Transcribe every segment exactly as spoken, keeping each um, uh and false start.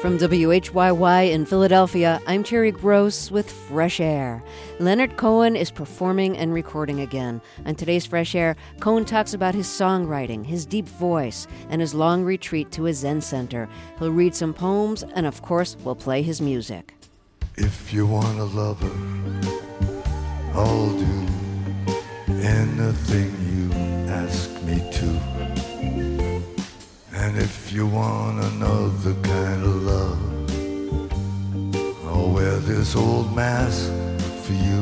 From W H Y Y in Philadelphia, I'm Terry Gross with Fresh Air. Leonard Cohen is performing and recording again. On today's Fresh Air, Cohen talks about his songwriting, his deep voice, and his long retreat to a Zen center. He'll read some poems, and of course, we'll play his music. If you want a lover, I'll do anything you ask me to. And if you want another kind of love, I'll wear this old mask for you.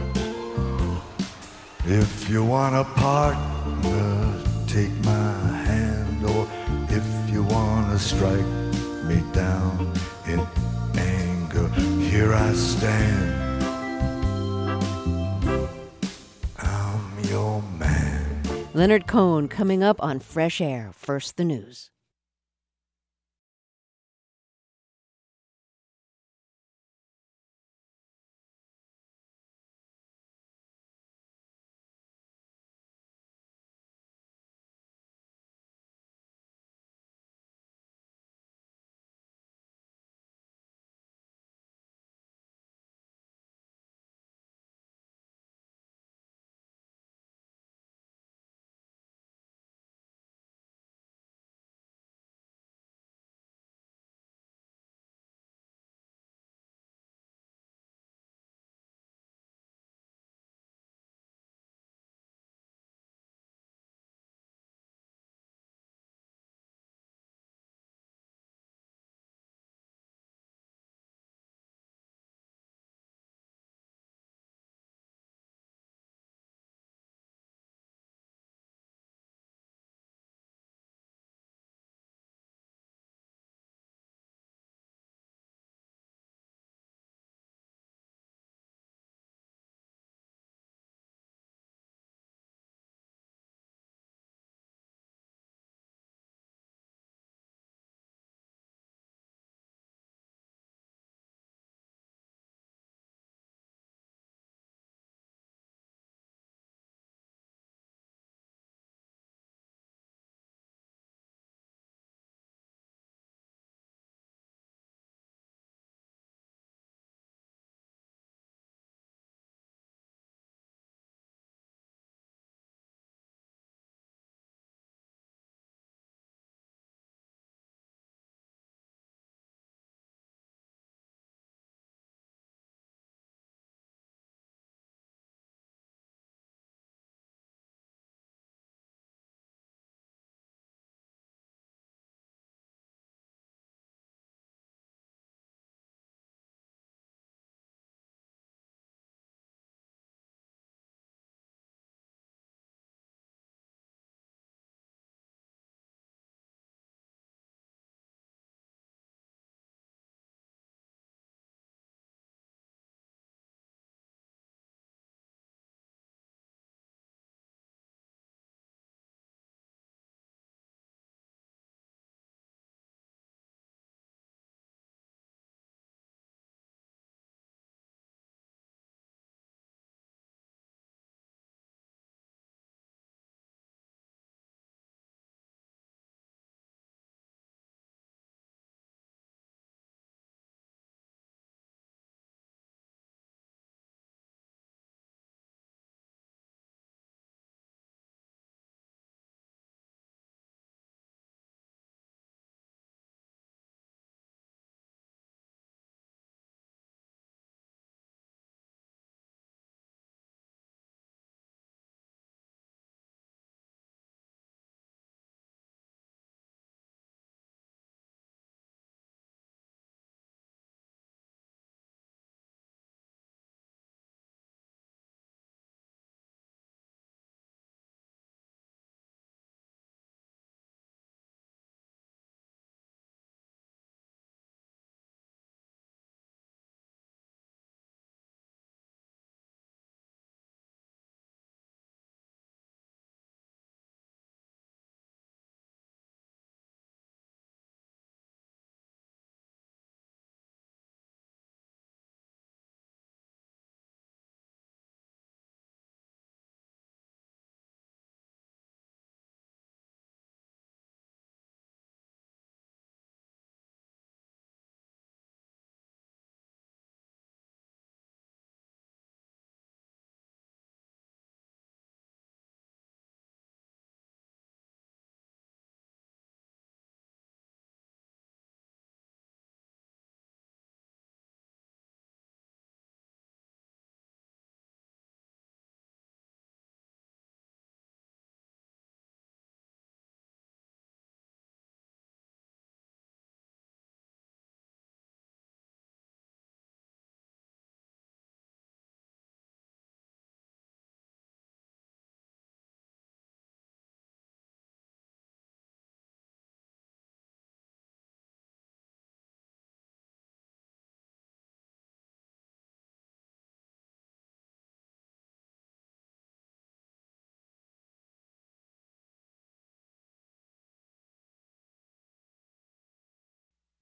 If you want a partner, take my hand. Or if you want to strike me down in anger, here I stand. I'm your man. Leonard Cohen coming up on Fresh Air. First, the news.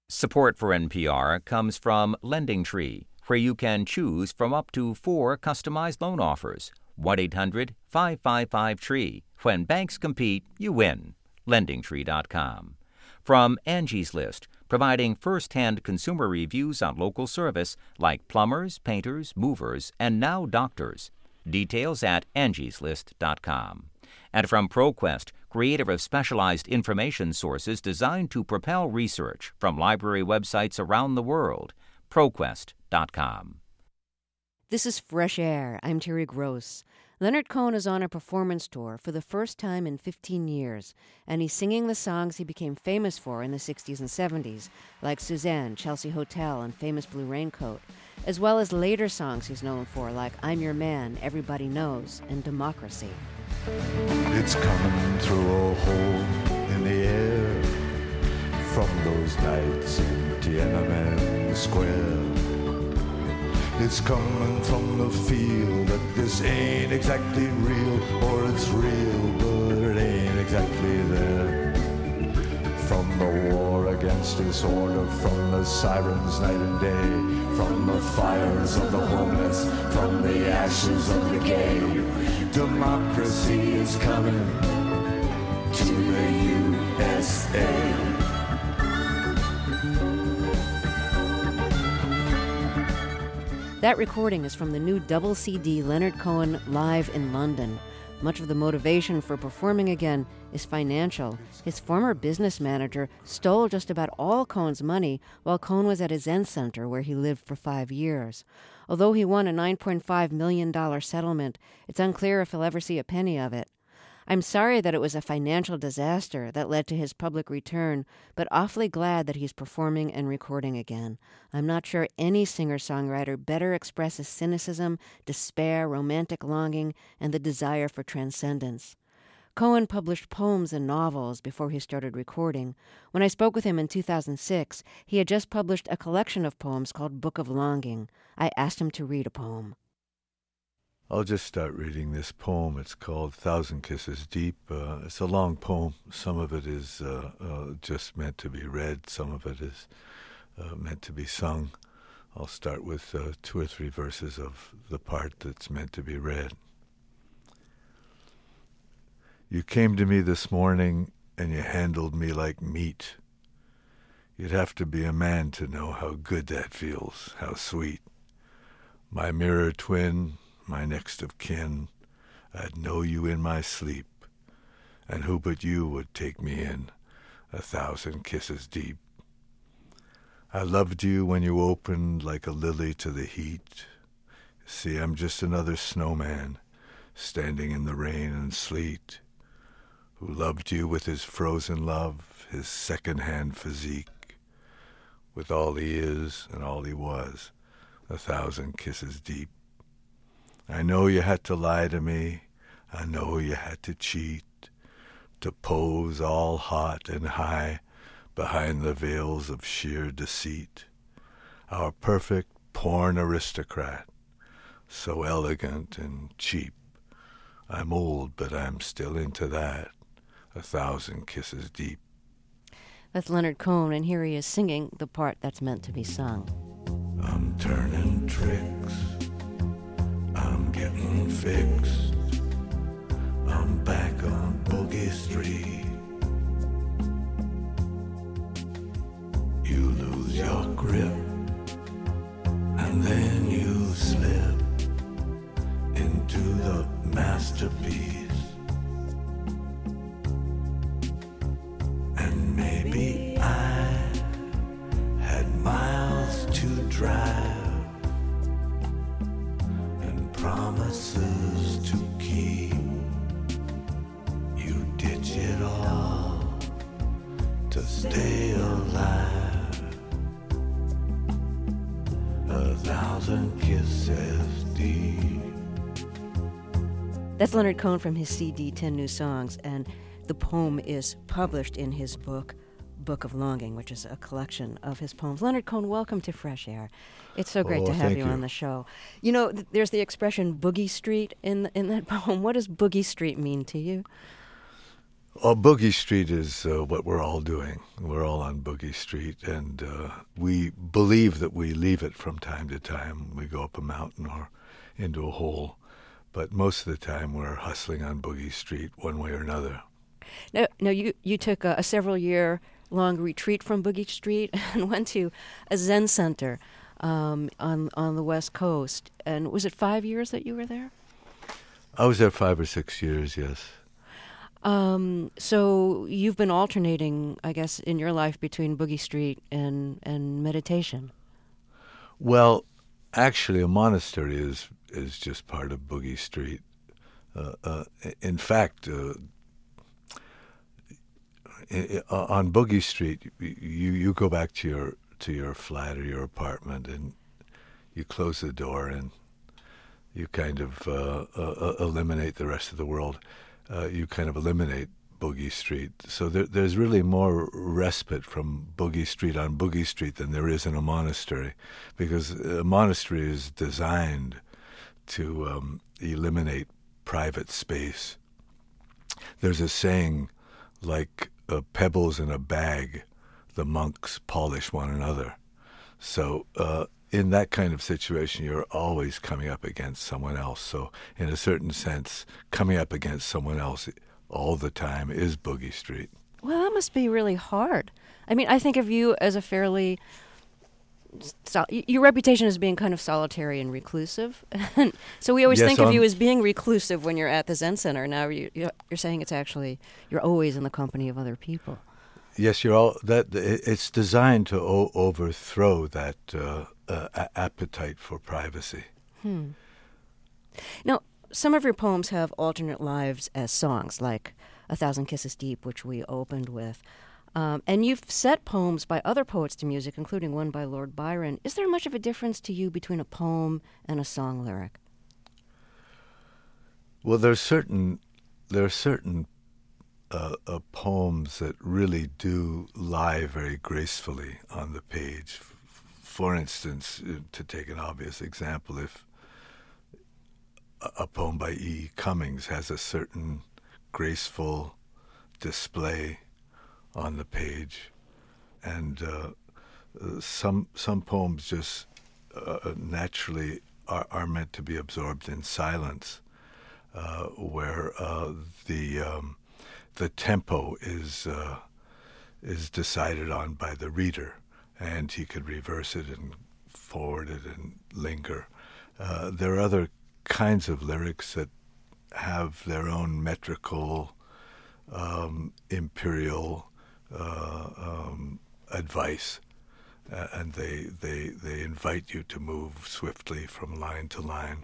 Support for N P R comes from Lending Tree, where you can choose from up to four customized loan offers. one eight hundred five five five tree. When banks compete, you win. lending tree dot com. From Angie's List, providing first-hand consumer reviews on local service like plumbers, painters, movers, and now doctors. Details at angies list dot com. And from ProQuest, creator of specialized information sources designed to propel research from library websites around the world. pro quest dot com. This is Fresh Air. I'm Terry Gross. Leonard Cohen is on a performance tour for the first time in fifteen years, and he's singing the songs he became famous for in the sixties and seventies, like Suzanne, Chelsea Hotel, and Famous Blue Raincoat, as well as later songs he's known for, like I'm Your Man, Everybody Knows, and Democracy. It's coming through a hole in the air from those nights in Tiananmen Square. It's coming from the feel that this ain't exactly real, or it's real, but it ain't exactly there. From the war against disorder, from the sirens night and day, from the fires of the homeless, from the ashes of the gay, democracy is coming to the U S A. That recording is from the new double C D Leonard Cohen Live in London. Much of the motivation for performing again is financial. His former business manager stole just about all Cohen's money while Cohen was at his Zen Center, where he lived for five years. Although he won a nine point five million dollars settlement, it's unclear if he'll ever see a penny of it. I'm sorry that it was a financial disaster that led to his public return, but awfully glad that he's performing and recording again. I'm not sure any singer-songwriter better expresses cynicism, despair, romantic longing, and the desire for transcendence. Cohen published poems and novels before he started recording. When I spoke with him in two thousand six, he had just published a collection of poems called Book of Longing. I asked him to read a poem. I'll just start reading this poem. It's called Thousand Kisses Deep. Uh, it's a long poem. Some of it is uh, uh, just meant to be read. Some of it is uh, meant to be sung. I'll start with uh, two or three verses of the part that's meant to be read. You came to me this morning and you handled me like meat. You'd have to be a man to know how good that feels, how sweet. My mirror twin, my next of kin, I'd know you in my sleep, and who but you would take me in, a thousand kisses deep. I loved you when you opened like a lily to the heat. See, I'm just another snowman, standing in the rain and sleet, who loved you with his frozen love, his second-hand physique, with all he is and all he was, a thousand kisses deep. I know you had to lie to me, I know you had to cheat, to pose all hot and high behind the veils of sheer deceit. Our perfect porn aristocrat, so elegant and cheap. I'm old, but I'm still into that, a thousand kisses deep. That's Leonard Cohen, and here he is singing the part that's meant to be sung. I'm turning tricks, I'm getting fixed, I'm back on Boogie Street. You lose your grip, and then you slip into the masterpiece. And maybe I had miles to drive and promises to keep. You ditch it all to stay alive. A thousand kisses deep. That's Leonard Cohen from his C D, ten New Songs, and the poem is published in his book, Book of Longing, which is a collection of his poems. Leonard Cohen, welcome to Fresh Air. It's so great oh, to have you, you on the show. You know, th- there's the expression Boogie Street in in that poem. What does Boogie Street mean to you? Oh, Boogie Street is uh, what we're all doing. We're all on Boogie Street, and uh, we believe that we leave it from time to time. We go up a mountain or into a hole, but most of the time we're hustling on Boogie Street one way or another. Now, now you, you took a, a several-year-long retreat from Boogie Street and went to a Zen center um, on on the West Coast. And was it five years that you were there? I was there five or six years, yes. Um, so you've been alternating, I guess, in your life between Boogie Street and, and meditation. Well, actually, a monastery is is just part of Boogie Street. Uh, uh, in fact, uh, on Boogie Street, you, you go back to your to your flat or your apartment, and you close the door, and you kind of uh, uh, eliminate the rest of the world. Uh, you kind of eliminate Boogie Street. So there, there's really more respite from Boogie Street on Boogie Street than there is in a monastery, because a monastery is designed to um, eliminate private space. There's a saying like, uh, pebbles in a bag, the monks polish one another. So uh, in that kind of situation, you're always coming up against someone else. So in a certain sense, coming up against someone else all the time is Boogie Street. Well, that must be really hard. I mean, I think of you as a fairly... So, your reputation as being kind of solitary and reclusive. So we always yes, think of on, you as being reclusive when you're at the Zen Center. Now you, you're saying it's actually, you're always in the company of other people. Yes, you're all that. It's designed to o- overthrow that uh, uh, appetite for privacy. Hmm. Now, some of your poems have alternate lives as songs, like A Thousand Kisses Deep, which we opened with. Um, and you've set poems by other poets to music, including one by Lord Byron. Is there much of a difference to you between a poem and a song lyric? Well, there's certain there are certain uh, uh, poems that really do lie very gracefully on the page. For instance, to take an obvious example, if a poem by E E. Cummings has a certain graceful display on the page, and uh, some some poems just uh, naturally are, are meant to be absorbed in silence, uh, where uh, the um, the tempo is uh, is decided on by the reader, and he could reverse it and forward it and linger. Uh, there are other kinds of lyrics that have their own metrical, um, imperial uh, um, advice, uh, and they, they they invite you to move swiftly from line to line.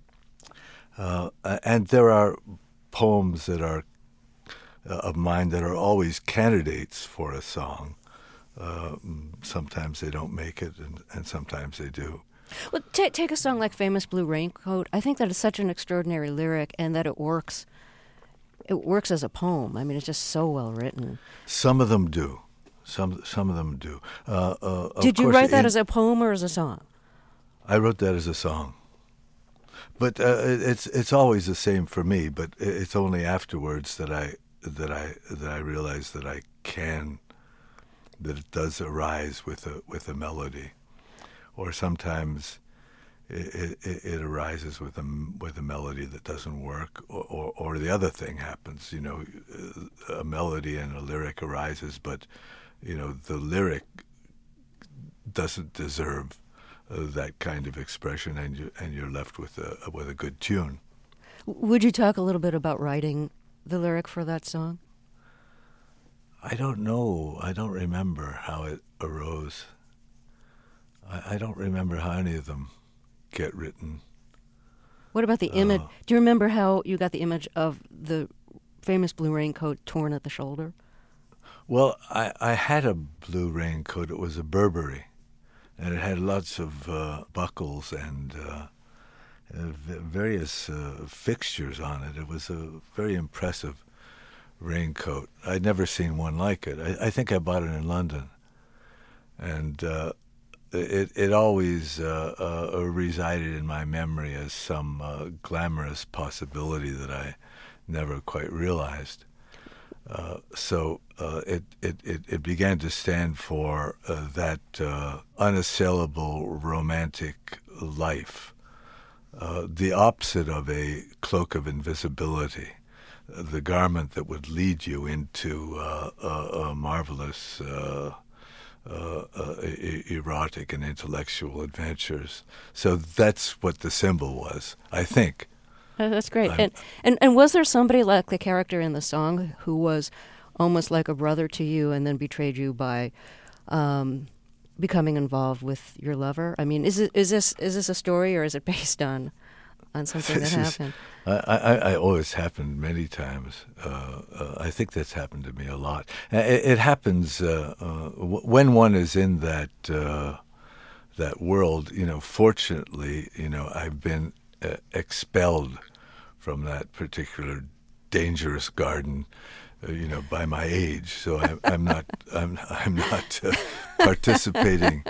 Uh, and there are poems that are uh, of mine that are always candidates for a song. Uh, sometimes they don't make it, and, and sometimes they do. Well, t- take a song like Famous Blue Raincoat. I think that is such an extraordinary lyric, and that it works It works as a poem. I mean, it's just so well written. Some of them do. Some some of them do. Uh, uh, Did you course, write that in, as a poem or as a song? I wrote that as a song. But uh, it's it's always the same for me. But it's only afterwards that I that I that I realize that I can that it does arise with a with a melody, or sometimes it, it, it arises with a with a melody that doesn't work, or, or or the other thing happens. You know, a melody and a lyric arises, but you know the lyric doesn't deserve Uh, that kind of expression, and you and you're left with a with a good tune. Would you talk a little bit about writing the lyric for that song? I don't know. I don't remember how it arose. I, I don't remember how any of them get written. What about the uh, image? Do you remember how you got the image of the famous blue raincoat torn at the shoulder? Well, I, I had a blue raincoat. It was a Burberry. And it had lots of uh, buckles and uh, uh, various uh, fixtures on it. It was a very impressive raincoat. I'd never seen one like it. I, I think I bought it in London. And uh, it, it always uh, uh, resided in my memory as some uh, glamorous possibility that I never quite realized. Uh, so uh, it, it, it, it began to stand for uh, that uh, unassailable romantic life, uh, the opposite of a cloak of invisibility, uh, the garment that would lead you into uh, a, a marvelous uh, uh, uh, e- erotic and intellectual adventures. So that's what the symbol was, I think. Oh, that's great. I'm- And, and and was there somebody like the character in the song who was almost like a brother to you and then betrayed you by um, becoming involved with your lover? I mean, is it is this is this a story or is it based on on something that This is- happened? I, I, I always happened many times. Uh, uh, I think that's happened to me a lot. Uh, It, it happens uh, uh, w- when one is in that uh, that world. You know, fortunately, you know, I've been uh, expelled from that particular dangerous garden. Uh, you know, by my age, so I'm, I'm not. I'm. I'm not uh, participating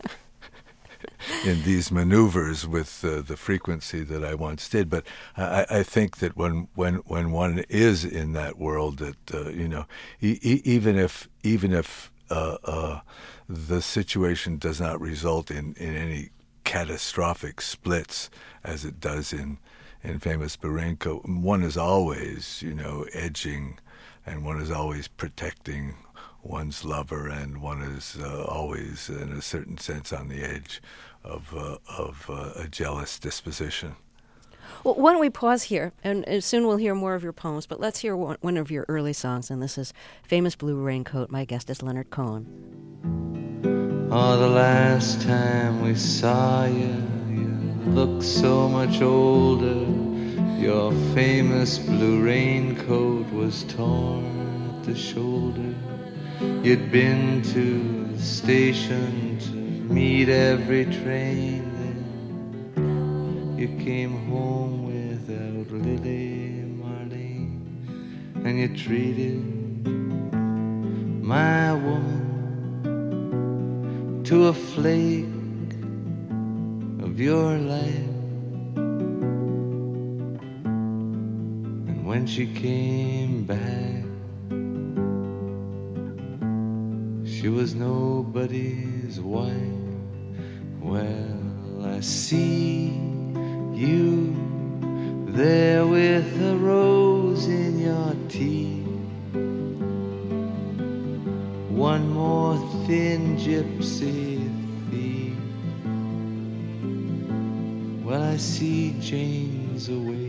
in these maneuvers with uh, the frequency that I once did. But I, I think that when, when, when one is in that world, that uh, you know, e- e- even if even if uh, uh, the situation does not result in, in any catastrophic splits as it does in in Famous Blue Raincoat, one is always, you know, edging, and one is always protecting one's lover, and one is uh, always, in a certain sense, on the edge of uh, of uh, a jealous disposition. Well, why don't we pause here, and, and soon we'll hear more of your poems, but let's hear one, one of your early songs, and this is Famous Blue Raincoat. My guest is Leonard Cohen. Oh, the last time we saw you, you looked so much older. Your famous blue raincoat was torn at the shoulder. You'd been to the station to meet every train. Then you came home without Lily Marlene, and you treated my woman to a flake of your life. And when she came back, she was nobody's wife. Well, I see you there with a rose in your teeth. One more thin gypsy thief. Well, I see Jane's away.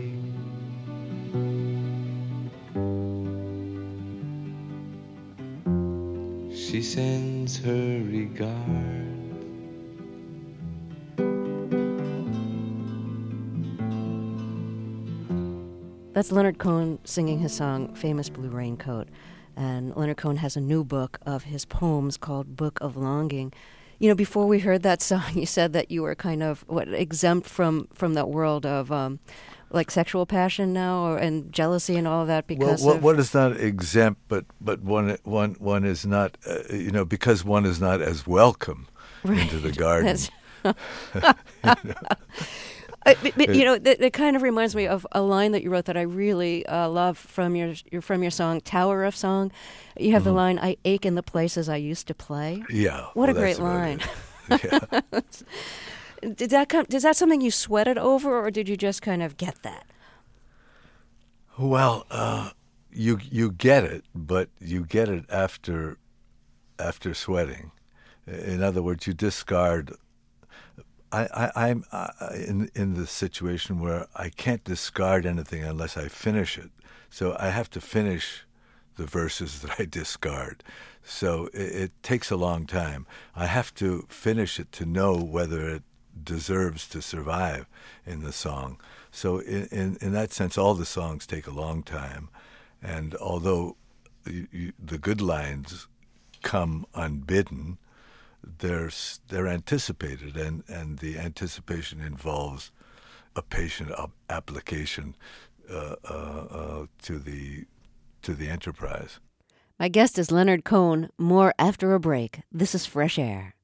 She sends her regard. That's Leonard Cohen singing his song Famous Blue Raincoat. And Leonard Cohen has a new book of his poems called Book of Longing. You know, before we heard that song, you said that you were kind of what exempt from, from that world of um, like sexual passion now, or and jealousy and all of that because well, what, of one is not exempt, but but one one one is not, uh, you know, because one is not as welcome Right. into the garden. Uh, but, but, you know, that, that kind of reminds me of a line that you wrote that I really uh, love from your, your from your song Tower of Song. You have Mm-hmm. the line, "I ache in the places I used to play." Yeah, What well, a great that's about line! it. Yeah. Did that come? Is that something you sweated over, or did you just kind of get that? Well, uh, you you get it, but you get it after after sweating. In other words, you discard. I, I, I'm uh, in in the situation where I can't discard anything unless I finish it. So I have to finish the verses that I discard. So it, it takes a long time. I have to finish it to know whether it deserves to survive in the song. So in, in, in that sense, all the songs take a long time. And although you, you, the good lines come unbidden, they're, they're anticipated, and, and the anticipation involves a patient up application uh, uh, uh, to the to the enterprise. My guest is Leonard Cohen. More after a break. This is Fresh Air.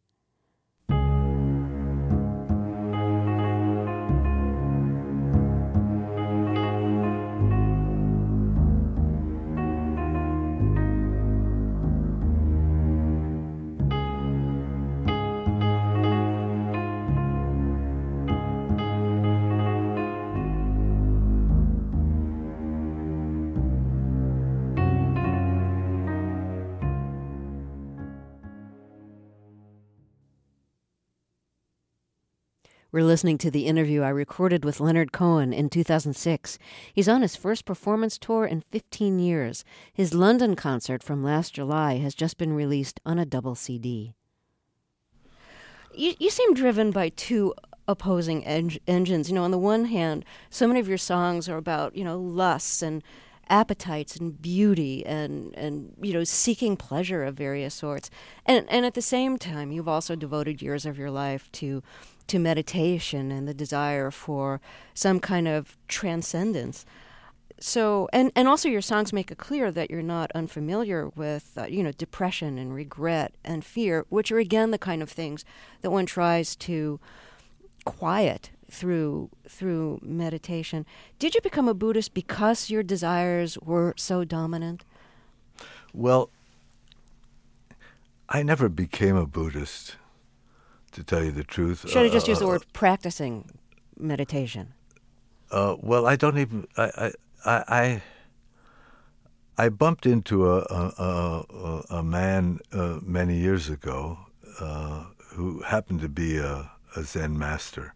We're listening to the interview I recorded with Leonard Cohen in two thousand six. He's on his first performance tour in fifteen years. His London concert from last July has just been released on a double C D. You, you seem driven by two opposing en- engines. You know, on the one hand, so many of your songs are about, you know, lusts and appetites and beauty and, and you know, seeking pleasure of various sorts. And and at the same time, you've also devoted years of your life to to meditation and the desire for some kind of transcendence. So, and, and also your songs make it clear that you're not unfamiliar with, uh, you know, depression and regret and fear, which are, again, the kind of things that one tries to quiet through through meditation. Did you become a Buddhist because your desires were so dominant? Well, I never became a Buddhist, to tell you the truth. Should have just uh, used the word practicing meditation. Uh, well, I don't even. I I I, I bumped into a a, a, a man uh, many years ago uh, who happened to be a, a Zen master.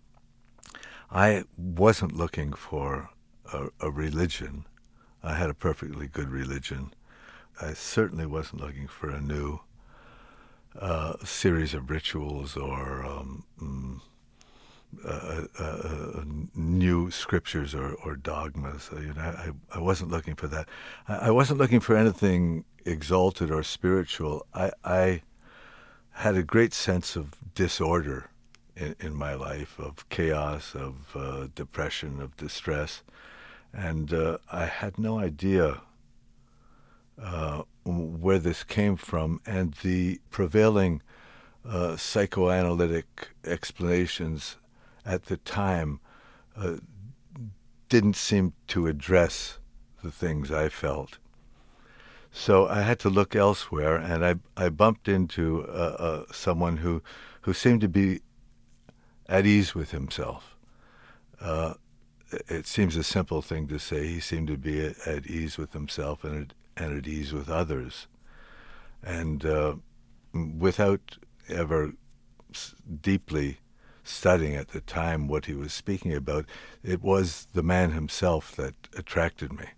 I wasn't looking for a, a religion. I had a perfectly good religion. I certainly wasn't looking for a new uh, series of rituals or um, mm, uh, uh, uh, new scriptures or, or dogmas. Uh, you know, I, I wasn't looking for that. I, I wasn't looking for anything exalted or spiritual. I, I had a great sense of disorder in, in my life, of chaos, of uh, depression, of distress. And uh, I had no idea uh, where this came from. And the prevailing uh, psychoanalytic explanations at the time uh, didn't seem to address the things I felt. So I had to look elsewhere, and I, I bumped into uh, uh, someone who, who seemed to be at ease with himself. Uh, it seems a simple thing to say. He seemed to be at, at ease with himself and at, and at ease with others. And uh, without ever s- deeply studying at the time what he was speaking about, it was the man himself that attracted me.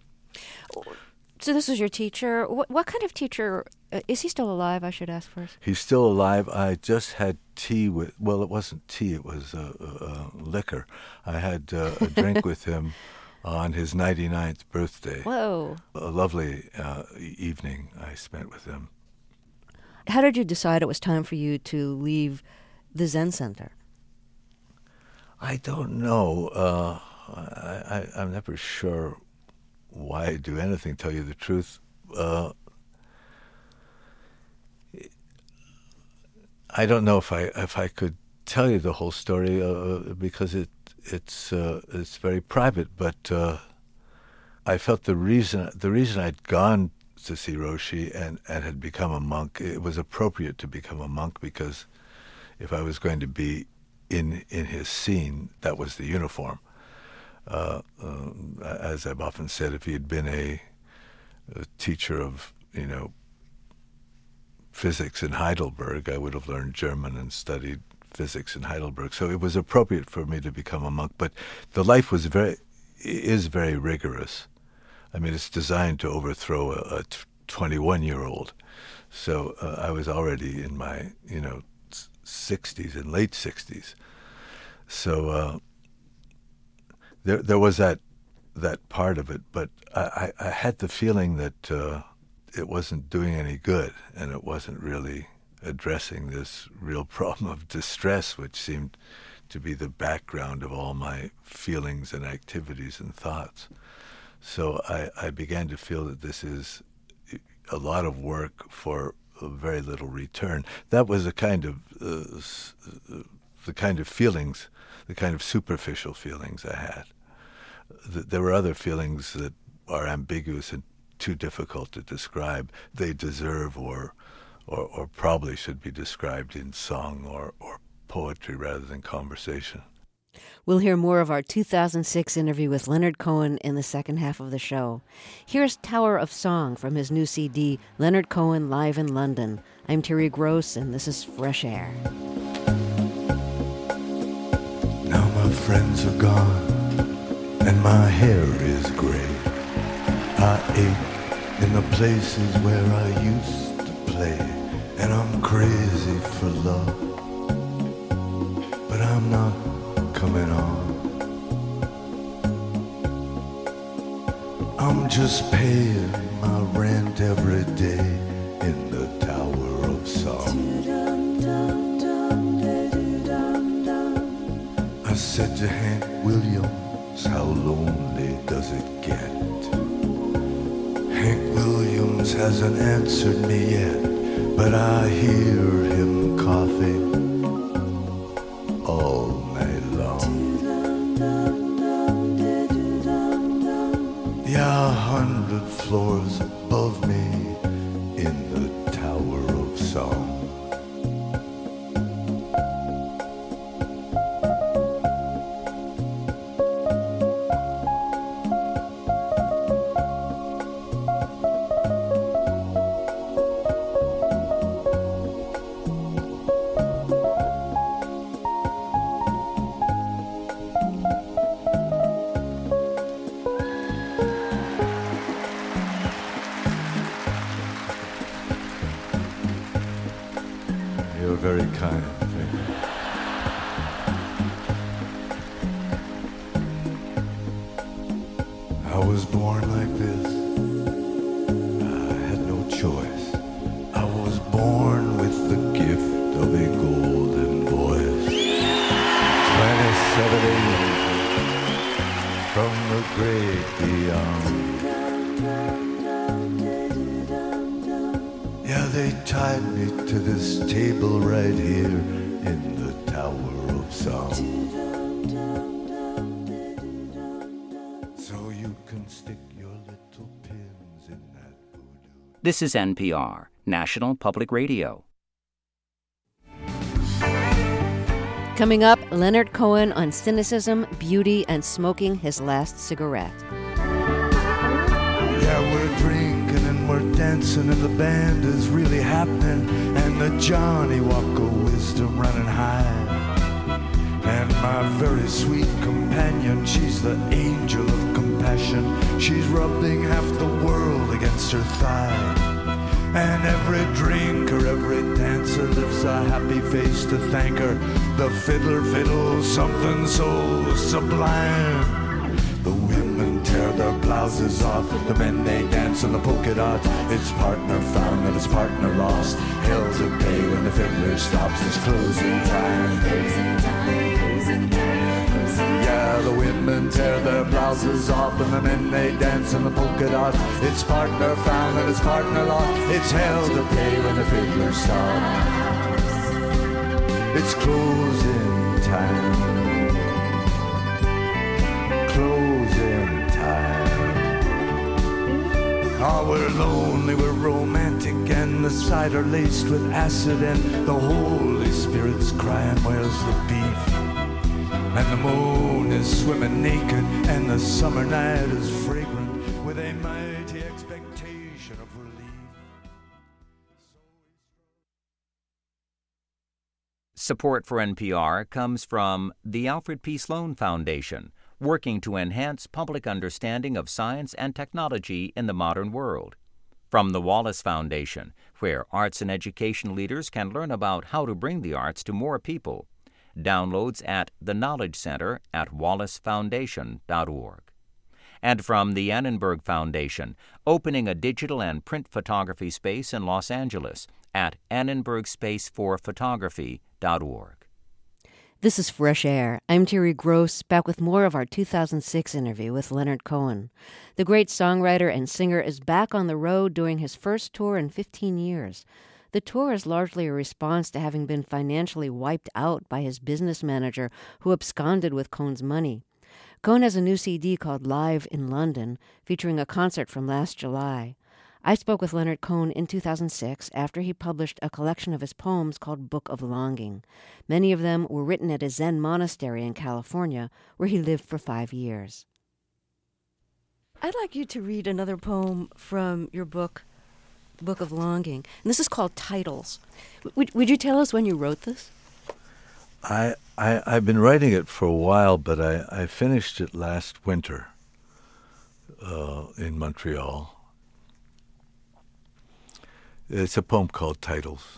So this was your teacher. What, what kind of teacher? Uh, is he still alive, I should ask first? He's still alive. I just had tea with, well, it wasn't tea, it was uh, uh, liquor. I had uh, a drink with him on his ninety-ninth birthday. Whoa. A lovely uh, evening I spent with him. How did you decide it was time for you to leave the Zen Center? I don't know. Uh, I, I, I'm never sure why I do anything, tell you the truth. Uh, I don't know if I if I could tell you the whole story uh, because it it's uh, it's very private. But uh, I felt the reason the reason I'd gone to see Roshi and, and had become a monk, it was appropriate to become a monk because if I was going to be in in his scene, that was the uniform. Uh, uh, as I've often said, if he had been a, a teacher of, you know, physics in Heidelberg, I would have learned German and studied physics in Heidelberg. So it was appropriate for me to become a monk. But the life was very, is very rigorous. I mean, it's designed to overthrow a, a twenty-one-year-old. So uh, I was already in my, you know, sixties and late sixties. So uh, there there was that that part of it, but I, I, I had the feeling that uh, it wasn't doing any good, and it wasn't really addressing this real problem of distress, which seemed to be the background of all my feelings and activities and thoughts. So I, I began to feel that this is a lot of work for very little return. That was a kind of uh, the kind of feelings, the kind of superficial feelings I had. There were other feelings that are ambiguous and too difficult to describe. They deserve or or, or probably should be described in song or, or poetry rather than conversation. We'll hear more of our two thousand six interview with Leonard Cohen in the second half of the show. Here's Tower of Song from his new C D, Leonard Cohen Live in London. I'm Terry Gross, and this is Fresh Air. friends are gone, and my hair is gray. I ache in the places where I used to play, and I'm crazy for love, but I'm not coming on. I'm just paying my rent every day in the Tower of Song. I said to Hank Williams, how lonely does it get? Hank Williams hasn't answered me yet, but I hear him coughing all night long. Yeah, a hundred floors above me in the Tower of Song. You're very kind. Thank you. I was born like this. I had no choice. I was born with the gift of a golden voice. twenty-seven angels from the great beyond. Yeah, they tied me to this table right here in the Tower of Song. So you can stick your little pins in that voodoo. This is N P R, National Public Radio. Coming up, Leonard Cohen on cynicism, beauty, and smoking his last cigarette. Yeah, we're drinking and we're dancing and the band is really happening, and the Johnny Walker wisdom running high. And my very sweet companion, she's the angel of compassion. She's rubbing half the world against her thigh. And every drinker, every dancer lifts a happy face to thank her. The fiddler fiddles something so sublime. The women tear their blouses off, the men they dance on the polka dot. Its partner found and its partner lost. Hell to pay when the fiddler stops. It's closing time. Closing time, closing time, closing time. Yeah, the women tear their blouses off and the men they dance on the polka dot. Its partner found and its partner lost. It's hell to pay when the fiddler stops. It's closing time. Closing time. Oh, we're lonely, we're romantic, and the cider laced with acid, and the Holy Spirit's crying, where's the beef? And the moon is swimming naked, and the summer night is fragrant with a mighty expectation of relief. Support for N P R comes from the Alfred P. Sloan Foundation, working to enhance public understanding of science and technology in the modern world. From the Wallace Foundation, where arts and education leaders can learn about how to bring the arts to more people. Downloads at the Knowledge Center at wallace foundation dot org. And from the Annenberg Foundation, opening a digital and print photography space in Los Angeles at annenberg space for photography dot org. This is Fresh Air. I'm Terry Gross, back with more of our two thousand six interview with Leonard Cohen. The great songwriter and singer is back on the road doing his first tour in fifteen years. The tour is largely a response to having been financially wiped out by his business manager who absconded with Cohen's money. Cohen has a new C D called Live in London, featuring a concert from last July. I spoke with Leonard Cohen in two thousand six after he published a collection of his poems called Book of Longing. Many of them were written at a Zen monastery in California, where he lived for five years. I'd like you to read another poem from your book, Book of Longing. And this is called Titles. Would, would you tell us when you wrote this? I, I, I've been writing it for a while, but I, I finished it last winter uh, in Montreal. It's a poem called Titles.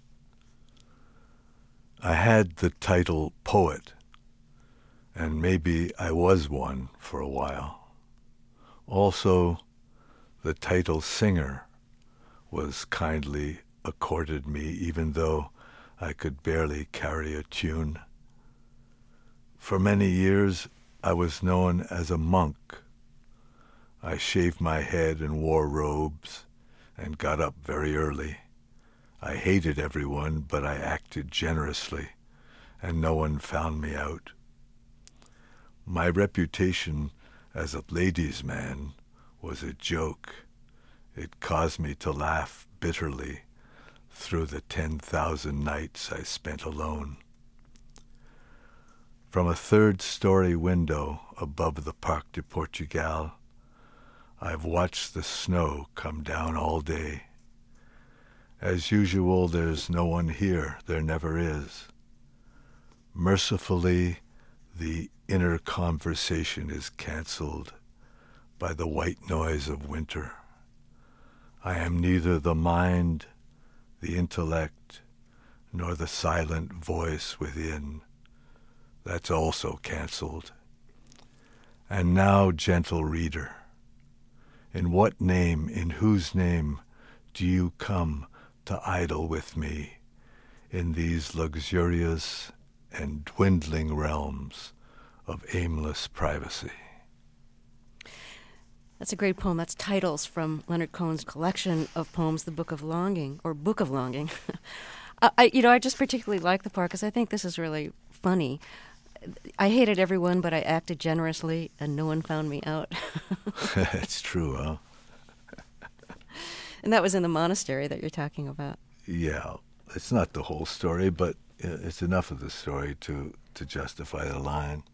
I had the title Poet, and maybe I was one for a while. Also, the title Singer was kindly accorded me, even though I could barely carry a tune. For many years, I was known as a monk. I shaved my head and wore robes and got up very early. I hated everyone, but I acted generously, and no one found me out. My reputation as a ladies' man was a joke. It caused me to laugh bitterly through the ten thousand nights I spent alone. From a third-story window above the Parc de Portugal, I've watched the snow come down all day. As usual, there's no one here. There never is. Mercifully, the inner conversation is cancelled by the white noise of winter. I am neither the mind, the intellect, nor the silent voice within. That's also cancelled. And now, gentle reader, in what name, in whose name, do you come to idle with me in these luxurious and dwindling realms of aimless privacy? That's a great poem. That's Titles from Leonard Cohen's collection of poems, The Book of Longing, or Book of Longing. I, you know, I just particularly like the part because I think this is really funny. I hated everyone, but I acted generously, and no one found me out. It's true, huh? And that was in the monastery that you're talking about. Yeah, it's not the whole story, but it's enough of the story to, to justify the line.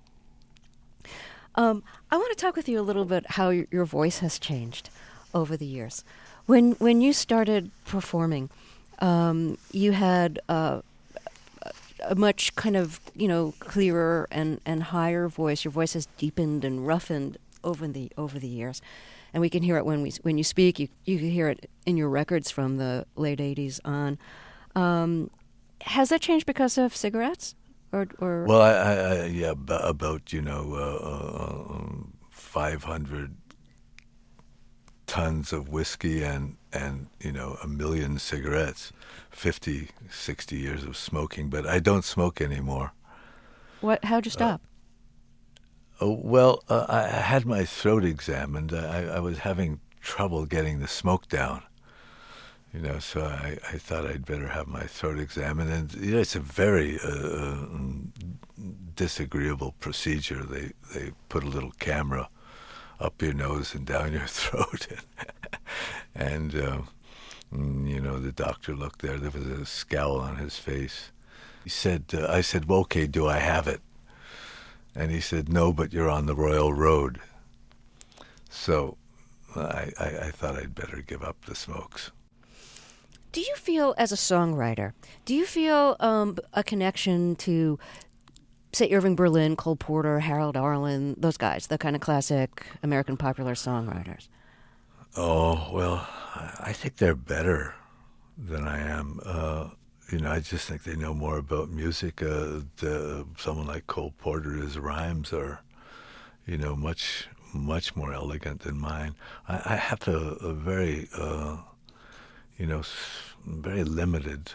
Um, I want to talk with you a little bit how your, your voice has changed over the years. When when you started performing, um, you had uh, a much kind of, you know, clearer and, and higher voice. Your voice has deepened and roughened over the over the years, and we can hear it when we when you speak. You you can hear it in your records from the late eighties on. Um, has that changed because of cigarettes? Or, or well, I, I, I yeah, about you know uh, uh, five hundred tons of whiskey and and you know a million cigarettes, fifty, sixty years of smoking. But I don't smoke anymore. What? How'd you stop? Uh, oh, well, uh, I had my throat examined. I, I was having trouble getting the smoke down. You know, so I, I thought I'd better have my throat examined. And you know, it's a very uh, disagreeable procedure. They they put a little camera up your nose and down your throat. and, uh, you know, the doctor looked there. There was a scowl on his face. He said, uh, I said, well, okay, do I have it? And he said, no, but you're on the Royal Road. So I, I, I thought I'd better give up the smokes. Do you feel, as a songwriter, do you feel um, a connection to, say, Irving Berlin, Cole Porter, Harold Arlen, those guys, the kind of classic American popular songwriters? Oh, well, I think they're better than I am. Uh, you know, I just think they know more about music. Uh, the, someone like Cole Porter, his rhymes are, you know, much, much more elegant than mine. I, I have a, a very... Uh, you know, very limited,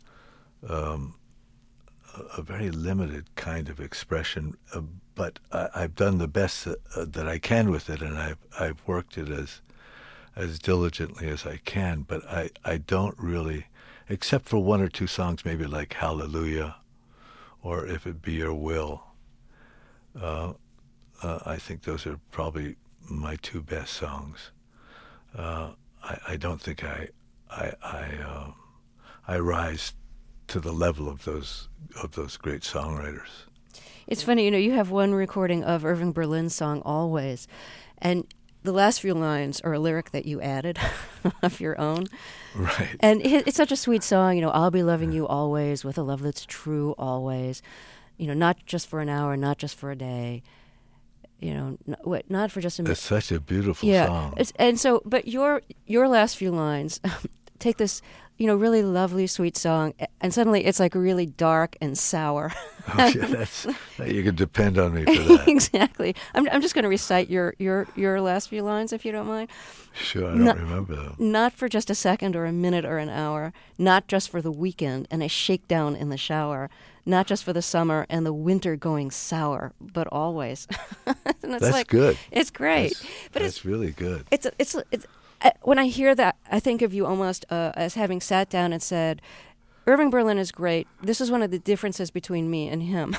um, a very limited kind of expression. Uh, but I, I've done the best that, uh, that I can with it, and I've I've worked it as as diligently as I can. But I, I don't really, except for one or two songs, maybe like Hallelujah, or If It Be Your Will. Uh, uh, I think those are probably my two best songs. Uh, I, I don't think I. I I, uh, I rise to the level of those of those great songwriters. It's funny, you know, you have one recording of Irving Berlin's song "Always," and the last few lines are a lyric that you added of your own. Right. And it, it's such a sweet song, you know, I'll be loving you always with a love that's true always. You know, not just for an hour, not just for a day. You know, not, what, not for just a minute. It's such a beautiful yeah. song. It's, and so, but your your last few lines take this, you know, really lovely, sweet song, and suddenly it's like really dark and sour. Oh, yeah, that's, you can depend on me for that. Exactly. I'm I'm just going to recite your, your, your last few lines, if you don't mind. Sure, I don't not, remember them. Not for just a second or a minute or an hour, not just for the weekend and a shakedown in the shower, not just for the summer and the winter going sour, but always. And it's That's like, good. It's great. That's, but that's it's really good. It's it's it's. I, when I hear that, I think of you almost uh, as having sat down and said, Irving Berlin is great. This is one of the differences between me and him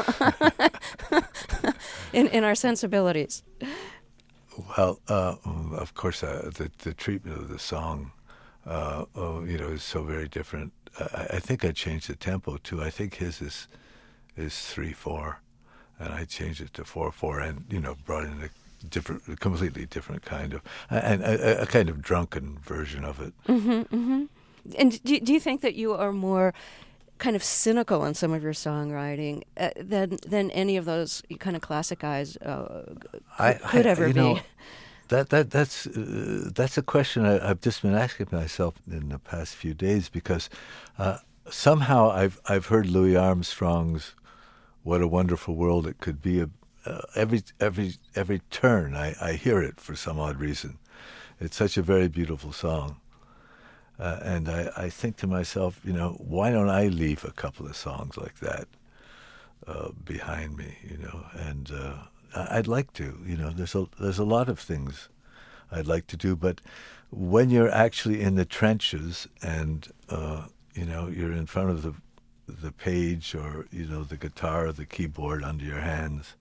in in our sensibilities. Well, uh, of course, uh, the the treatment of the song, uh, oh, you know, is so very different. I, I think I changed the tempo too. I think his is is three four, and I changed it to four four, and you know, brought in a different, a completely different kind of, and a, a kind of drunken version of it. Mm-hmm, mm-hmm. And do do you think that you are more kind of cynical in some of your songwriting uh, than than any of those kind of classic guys uh, I, could I, ever you be? Know, that that that's uh, that's a question I, I've just been asking myself in the past few days, because uh, somehow I've I've heard Louis Armstrong's "What a Wonderful World It Could Be." Uh, every every every turn I, I hear it for some odd reason. It's such a very beautiful song. Uh, and I, I think to myself, you know, why don't I leave a couple of songs like that uh, behind me, you know? And uh, I'd like to, you know, there's a, there's a lot of things I'd like to do, but when you're actually in the trenches and, uh, you know, you're in front of the the page or, you know, the guitar or the keyboard under your hands,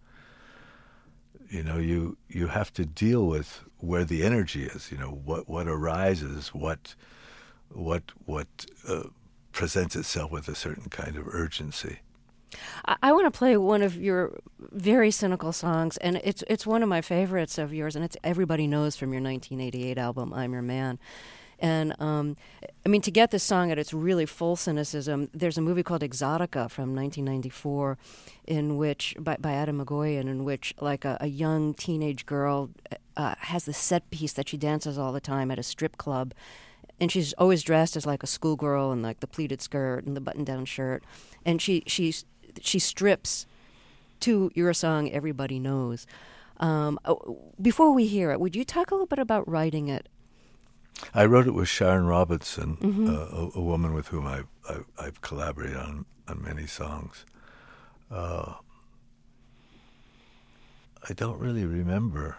you know, you, you have to deal with where the energy is, you know, what, what arises, what... what what uh, presents itself with a certain kind of urgency. I, I want to play one of your very cynical songs, and it's it's one of my favorites of yours, and it's Everybody Knows from your nineteen eighty-eight album, I'm Your Man. And, um, I mean, to get this song at its really full cynicism, there's a movie called Exotica from nineteen ninety-four, in which, by, by Adam McGoyan, in which, like, a, a young teenage girl uh, has this set piece that she dances all the time at a strip club. And she's always dressed as like a schoolgirl in like the pleated skirt and the button-down shirt, and she she she strips to your song "Everybody Knows." Um, before we hear it, would you talk a little bit about writing it? I wrote it with Sharon Robinson, Mm-hmm. uh, a, a woman with whom I've, I've, I've collaborated on on many songs. Uh, I don't really remember.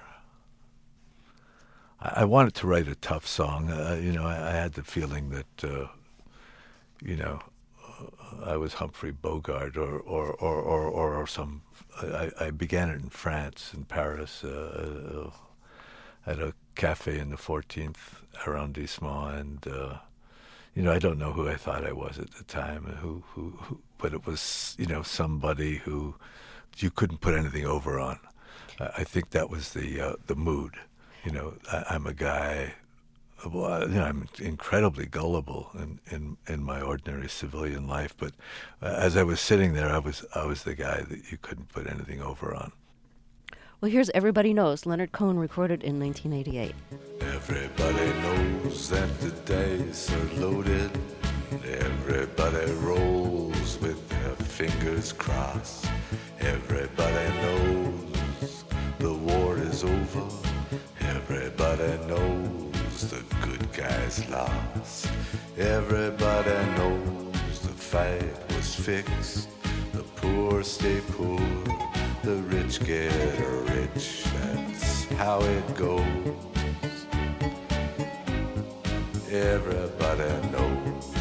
I wanted to write a tough song. Uh, you know, I, I had the feeling that, uh, you know, uh, I was Humphrey Bogart or or or or, or, or some. I, I began it in France, in Paris, uh, at a cafe in the fourteenth arrondissement, and uh, you know, I don't know who I thought I was at the time, who, who, who, but it was, you know, somebody who you couldn't put anything over on. I, I think that was the uh, the mood. You know, I, I'm a guy, well, you know, I'm incredibly gullible in, in, in my ordinary civilian life, but uh, as I was sitting there, I was I was the guy that you couldn't put anything over on. Well, here's Everybody Knows, Leonard Cohen, recorded in nineteen eighty-eight. Everybody knows that the dice are loaded. Everybody rolls with their fingers crossed. Everybody knows the war is over. Everybody knows the good guys lost. Everybody knows the fight was fixed. The poor stay poor, the rich get rich. That's how it goes. Everybody knows.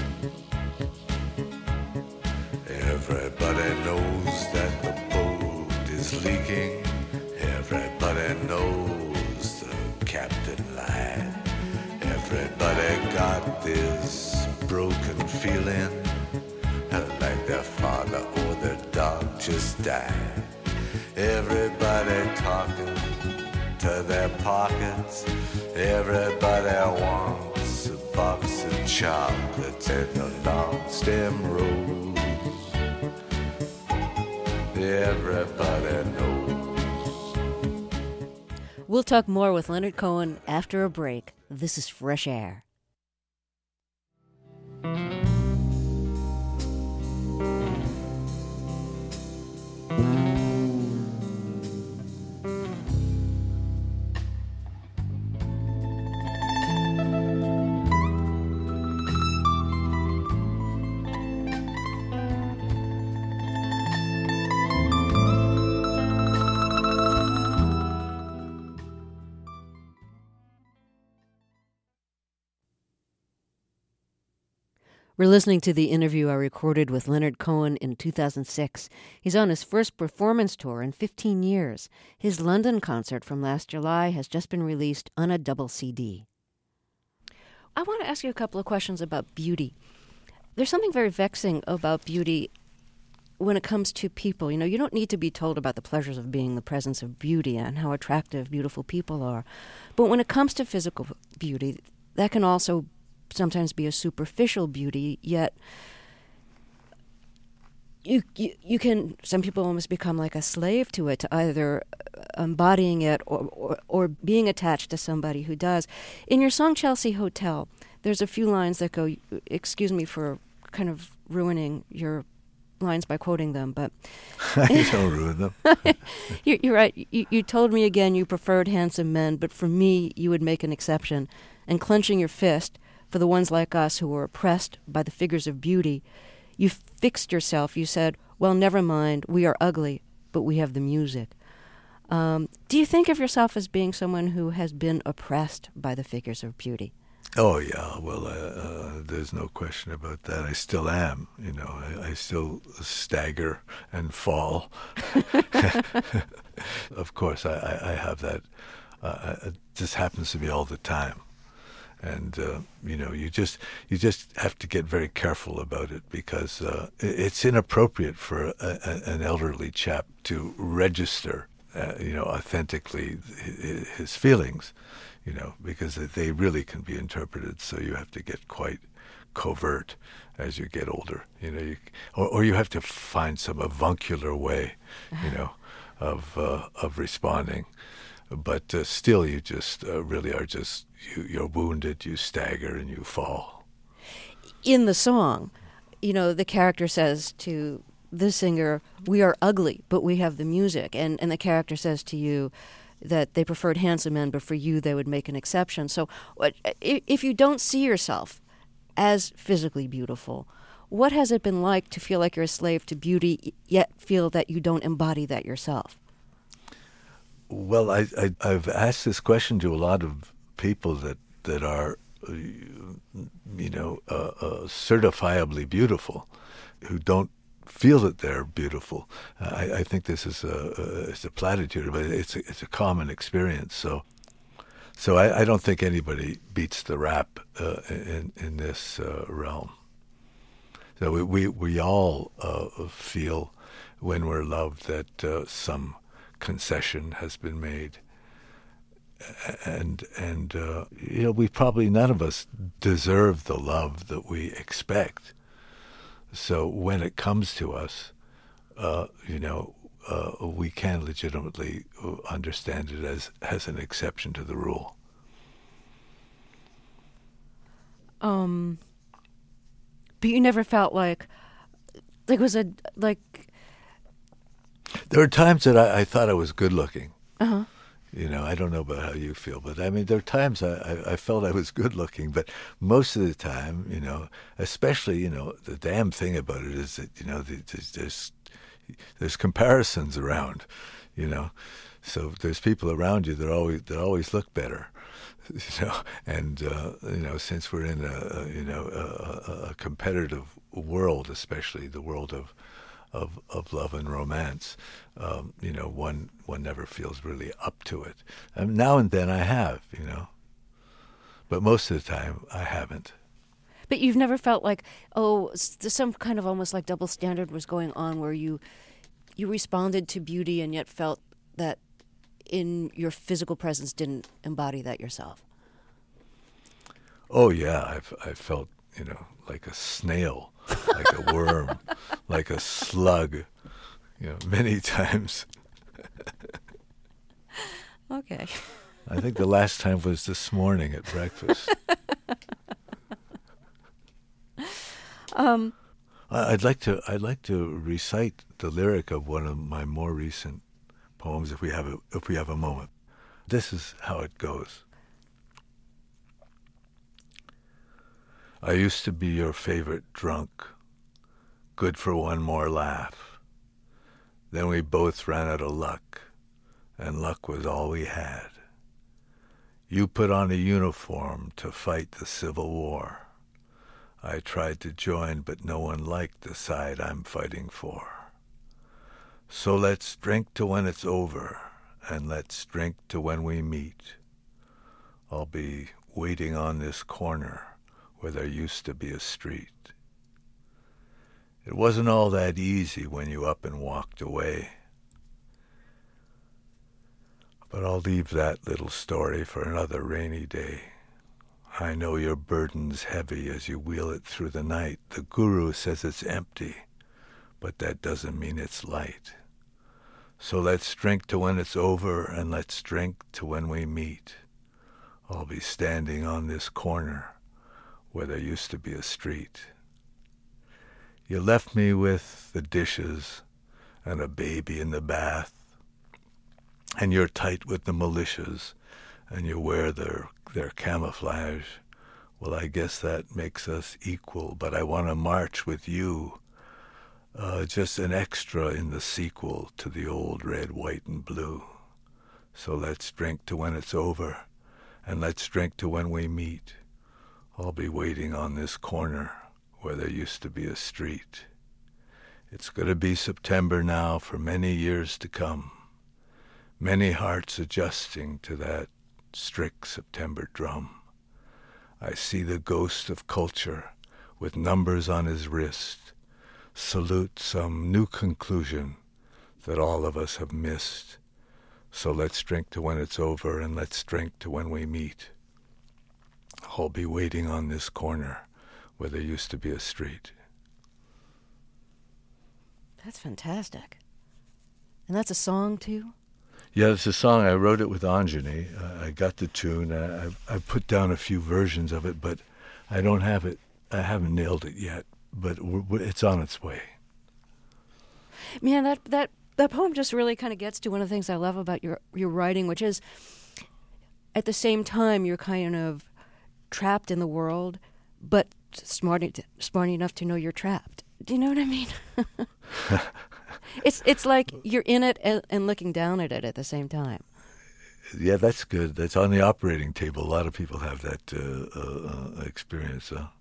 Everybody knows that the boat is leaking. Everybody knows the captain lied. Everybody got this broken feeling, like their father or their dog just died. Everybody talking to their pockets. Everybody wants a box of chocolates and a long stem rose. Everybody knows. We'll talk more with Leonard Cohen after a break. This is Fresh Air. We're listening to the interview I recorded with Leonard Cohen in two thousand six. He's on his first performance tour in fifteen years. His London concert from last July has just been released on a double C D. I want to ask you a couple of questions about beauty. There's something very vexing about beauty when it comes to people. You know, you don't need to be told about the pleasures of being in the presence of beauty and how attractive, beautiful people are. But when it comes to physical beauty, that can also sometimes be a superficial beauty, yet you, you you can, some people almost become like a slave to it, to either embodying it or, or, or being attached to somebody who does. In your song Chelsea Hotel, there's a few lines that go, excuse me for kind of ruining your lines by quoting them, but... You don't ruin them. you're, you're right. You, you told me again you preferred handsome men, but for me, you would make an exception. And clenching your fist, for the ones like us who were oppressed by the figures of beauty, you fixed yourself. You said, well, never mind, we are ugly, but we have the music. Um, do you think of yourself as being someone who has been oppressed by the figures of beauty? Oh, yeah. Well, uh, uh, there's no question about that. I still am. You know, I, I still stagger and fall. Of course, I, I, I have that. Uh, it just happens to me all the time. And, uh, you know, you just you just have to get very careful about it because uh, it's inappropriate for a, a, an elderly chap to register, uh, you know, authentically his, his feelings, you know, because they really can be interpreted. So you have to get quite covert as you get older, you know, you, or, or you have to find some avuncular way, you know, of uh, of responding. But uh, still, you just uh, really are just, you, you're wounded, you stagger, and you fall. In the song, you know, the character says to the singer, we are ugly, but we have the music. And, and the character says to you that they preferred handsome men, but for you they would make an exception. So what, if you don't see yourself as physically beautiful, what has it been like to feel like you're a slave to beauty, yet feel that you don't embody that yourself? Well, I, I, I've asked this question to a lot of people that, that are, uh, you know, uh, uh, certifiably beautiful, who don't feel that they're beautiful. I, I think this is a, a, it's a platitude, but it's a, it's a common experience. So, so I, I don't think anybody beats the rap uh, in in this uh, realm. So we we, we all uh, feel when we're loved that uh, some concession has been made, and and uh, you know, we probably, none of us deserve the love that we expect. So when it comes to us, uh, you know, uh, we can legitimately understand it as as an exception to the rule. Um, but you never felt like like was a like. There were times that I, I thought I was good looking. Uh-huh. You know, I don't know about how you feel, but I mean, there are times I, I, I felt I was good looking, but most of the time, you know, especially, you know, the damn thing about it is that, you know, there's, there's, there's comparisons around, you know, so there's people around you that always, that always look better, you know, and, uh, you know, since we're in a, a you know, a, a competitive world, especially the world of, Of, of love and romance, um, you know, one one never feels really up to it. And now and then I have, you know, but most of the time I haven't. But you've never felt like, oh, some kind of almost like double standard was going on where you you responded to beauty and yet felt that in your physical presence didn't embody that yourself? Oh yeah, I've I felt, you know, like a snail, like a worm, like a slug, you know, many times. Okay. I think the last time was this morning at breakfast. um, I'd like to I'd like to recite the lyric of one of my more recent poems if we have a, if we have a moment. This is how it goes. I used to be your favorite drunk, good for one more laugh. Then we both ran out of luck, and luck was all we had. You put on a uniform to fight the Civil War. I tried to join, but no one liked the side I'm fighting for. So let's drink to when it's over, and let's drink to when we meet. I'll be waiting on this corner where there used to be a street. It wasn't all that easy when you up and walked away. But I'll leave that little story for another rainy day. I know your burden's heavy as you wheel it through the night. The guru says it's empty, but that doesn't mean it's light. So let's drink to when it's over, and let's drink to when we meet. I'll be standing on this corner where there used to be a street. You left me with the dishes and a baby in the bath, and you're tight with the militias, and you wear their their camouflage. Well, I guess that makes us equal, but I want to march with you, uh, just an extra in the sequel to the old red, white, and blue. So let's drink to when it's over, and let's drink to when we meet. I'll be waiting on this corner where there used to be a street. It's going to be September now for many years to come. Many hearts adjusting to that strict September drum. I see the ghost of culture with numbers on his wrist salute some new conclusion that all of us have missed. So let's drink to when it's over, and let's drink to when we meet. I'll be waiting on this corner where there used to be a street. That's fantastic. And that's a song, too? Yeah, it's a song. I wrote it with Anjani. Uh, I got the tune. I, I, I put down a few versions of it, but I don't have it. I haven't nailed it yet, but we're, it's on its way. Man, that, that, that poem just really kind of gets to one of the things I love about your, your writing, which is at the same time you're kind of trapped in the world, but smart, smart enough to know you're trapped. Do you know what I mean? It's it's like you're in it and, and looking down at it at the same time. Yeah, that's good. That's on the operating table. A lot of people have that uh, uh, experience. Huh?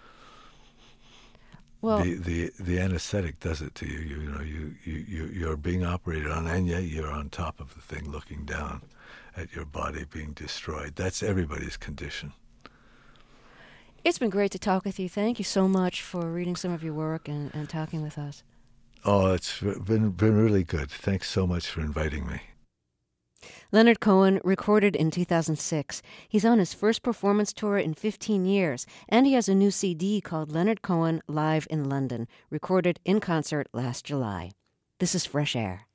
Well, the, the the anesthetic does it to you. You, you know, you, you, you, you're being operated on, and yet you're on top of the thing looking down at your body being destroyed. That's everybody's condition. It's been great to talk with you. Thank you so much for reading some of your work and, and talking with us. Oh, it's been been really good. Thanks so much for inviting me. Leonard Cohen recorded in two thousand six. He's on his first performance tour in fifteen years, and he has a new C D called Leonard Cohen Live in London, recorded in concert last July. This is Fresh Air.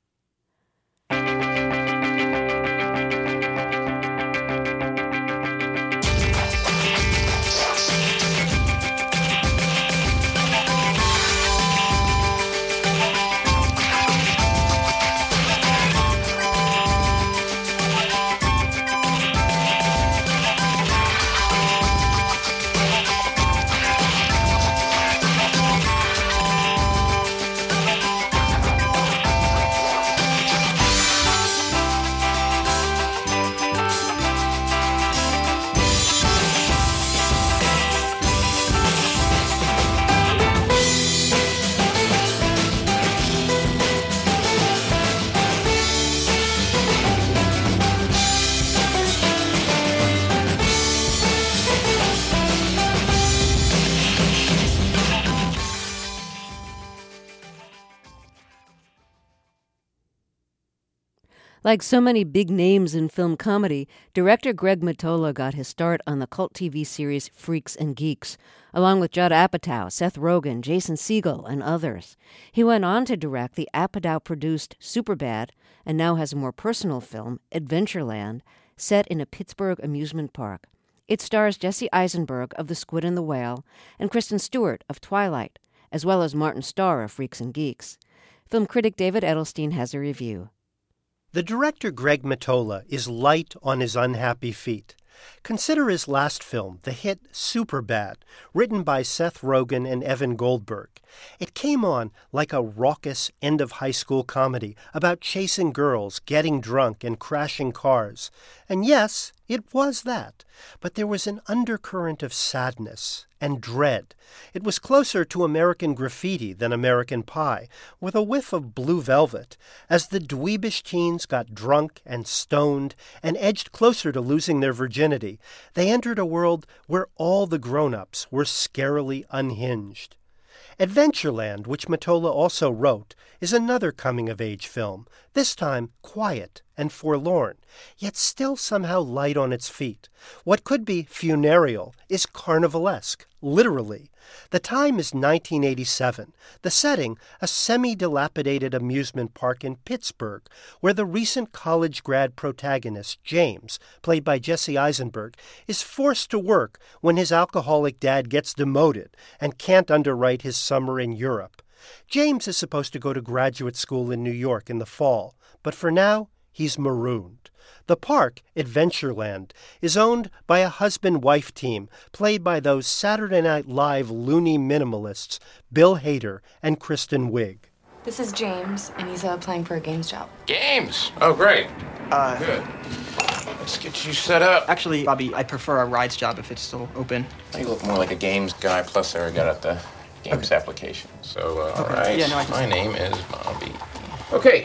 Like so many big names in film comedy, director Greg Mottola got his start on the cult T V series Freaks and Geeks, along with Judd Apatow, Seth Rogen, Jason Segel, and others. He went on to direct the Apatow-produced Superbad, and now has a more personal film, Adventureland, set in a Pittsburgh amusement park. It stars Jesse Eisenberg of The Squid and the Whale and Kristen Stewart of Twilight, as well as Martin Starr of Freaks and Geeks. Film critic David Edelstein has a review. The director Greg Mottola is light on his unhappy feet. Consider his last film, the hit Superbad, written by Seth Rogen and Evan Goldberg. It came on like a raucous end-of-high-school comedy about chasing girls, getting drunk, and crashing cars. And yes, it was that. But there was an undercurrent of sadness and dread. It was closer to American Graffiti than American Pie, with a whiff of Blue Velvet, as the dweebish teens got drunk and stoned and edged closer to losing their virginity. They entered a world where all the grown-ups were scarily unhinged. Adventureland, which Mottola also wrote, is another coming-of-age film, this time quiet and forlorn, yet still somehow light on its feet. What could be funereal is carnivalesque, literally. The time is nineteen eighty-seven. The setting, a semi-dilapidated amusement park in Pittsburgh, where the recent college grad protagonist, James, played by Jesse Eisenberg, is forced to work when his alcoholic dad gets demoted and can't underwrite his summer in Europe. James is supposed to go to graduate school in New York in the fall, but for now, he's marooned. The park, Adventureland, is owned by a husband-wife team played by those Saturday Night Live loony minimalists Bill Hader and Kristen Wiig. This is James, and he's uh, applying for a games job. Games? Oh, great. Uh, Good. Let's get you set up. Actually, Bobby, I prefer a rides job if it's still open. You look more like a games guy, plus I got at the games okay. application. So, uh, okay. all right. Yeah, no, I can... My name is Bobby. Okay,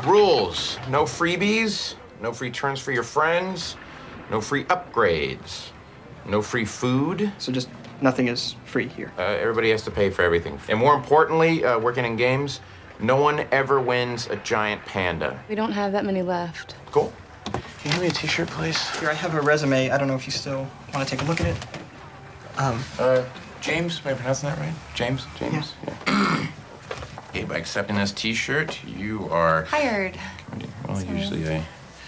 rules. No freebies, no free turns for your friends, no free upgrades, no free food. So just nothing is free here? Uh, everybody has to pay for everything. And more importantly, uh, working in games, no one ever wins a giant panda. We don't have that many left. Cool. Can you give me a t-shirt, please? Here, I have a resume. I don't know if you still want to take a look at it. Um. Uh, James, am I pronouncing that right? James? James? Yeah. yeah. Okay, by accepting this t-shirt, you are... Hired. Well, Sorry. usually a...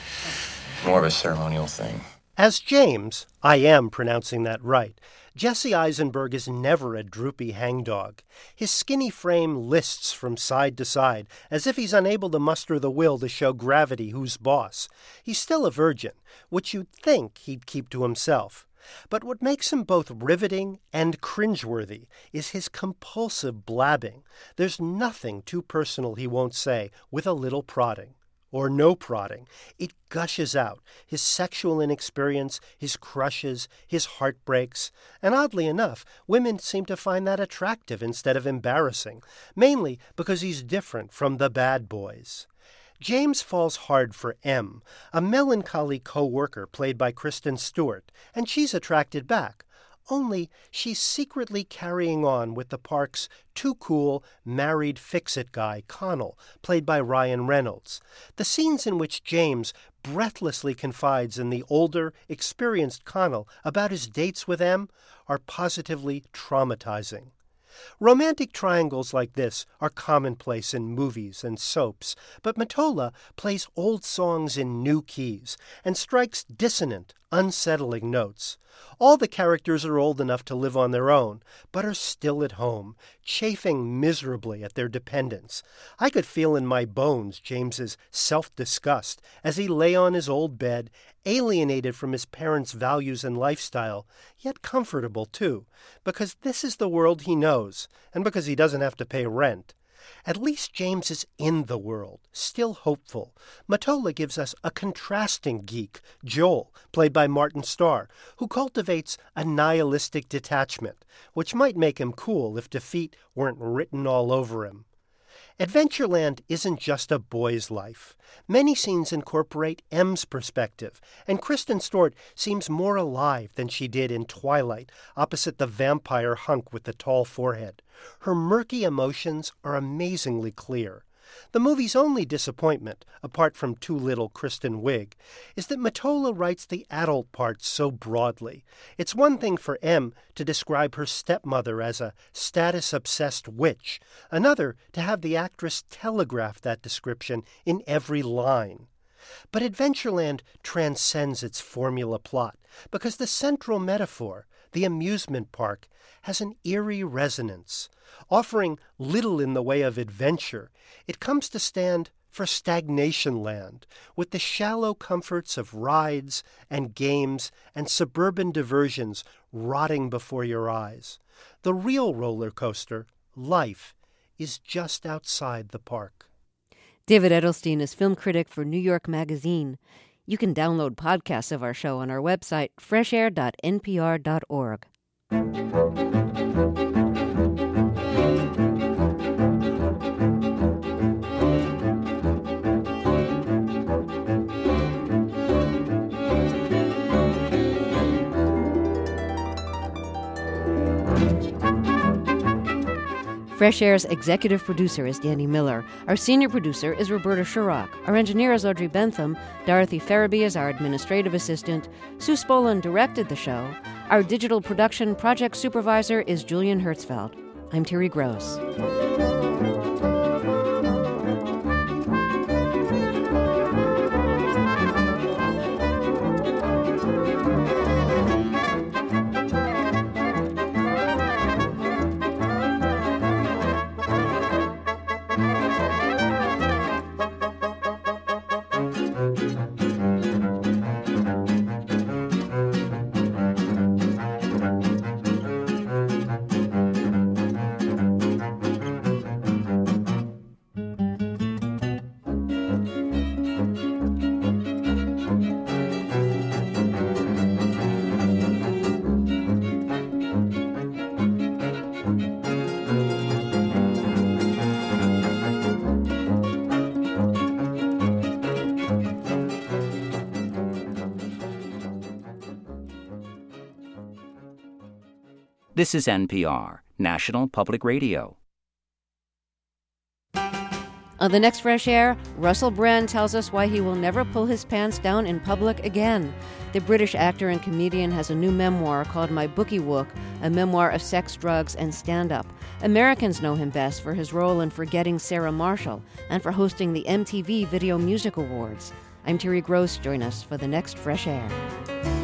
more of a ceremonial thing. As James, I am pronouncing that right, Jesse Eisenberg is never a droopy hangdog. His skinny frame lists from side to side, as if he's unable to muster the will to show gravity who's boss. He's still a virgin, which you'd think he'd keep to himself. But what makes him both riveting and cringeworthy is his compulsive blabbing. There's nothing too personal he won't say with a little prodding. Or no prodding. It gushes out, his sexual inexperience, his crushes, his heartbreaks. And oddly enough, women seem to find that attractive instead of embarrassing, mainly because he's different from the bad boys. James falls hard for M, a melancholy co-worker played by Kristen Stewart, and she's attracted back. Only she's secretly carrying on with the park's too-cool, married fix-it guy, Connell, played by Ryan Reynolds. The scenes in which James breathlessly confides in the older, experienced Connell about his dates with M are positively traumatizing. Romantic triangles like this are commonplace in movies and soaps, but Mottola plays old songs in new keys and strikes dissonant, unsettling notes. All the characters are old enough to live on their own, but are still at home, chafing miserably at their dependence. I could feel in my bones James's self-disgust as he lay on his old bed, alienated from his parents' values and lifestyle, yet comfortable too, because this is the world he knows, and because he doesn't have to pay rent. At least James is in the world, still hopeful. Mottola gives us a contrasting geek, Joel, played by Martin Starr, who cultivates a nihilistic detachment, which might make him cool if defeat weren't written all over him. Adventureland isn't just a boy's life. Many scenes incorporate M's perspective, and Kristen Stewart seems more alive than she did in Twilight, opposite the vampire hunk with the tall forehead. Her murky emotions are amazingly clear. The movie's only disappointment, apart from too little Kristen Wiig, is that Mottola writes the adult parts so broadly. It's one thing for M to describe her stepmother as a status-obsessed witch, another to have the actress telegraph that description in every line. But Adventureland transcends its formula plot, because the central metaphor, the amusement park, has an eerie resonance. Offering little in the way of adventure, it comes to stand for stagnation land, with the shallow comforts of rides and games and suburban diversions rotting before your eyes. The real roller coaster, life, is just outside the park. David Edelstein is film critic for New York Magazine. You can download podcasts of our show on our website, fresh air dot n p r dot org. Fresh Air's executive producer is Danny Miller. Our senior producer is Roberta Shirok. Our engineer is Audrey Bentham. Dorothy Farabee is our administrative assistant. Sue Spolin directed the show. Our digital production project supervisor is Julian Hertzfeld. I'm Terry Gross. This is N P R, National Public Radio. On the next Fresh Air, Russell Brand tells us why he will never pull his pants down in public again. The British actor and comedian has a new memoir called My Bookie Wook, a memoir of sex, drugs, and stand-up. Americans know him best for his role in Forgetting Sarah Marshall and for hosting the M T V Video Music Awards. I'm Terry Gross. Join us for the next Fresh Air.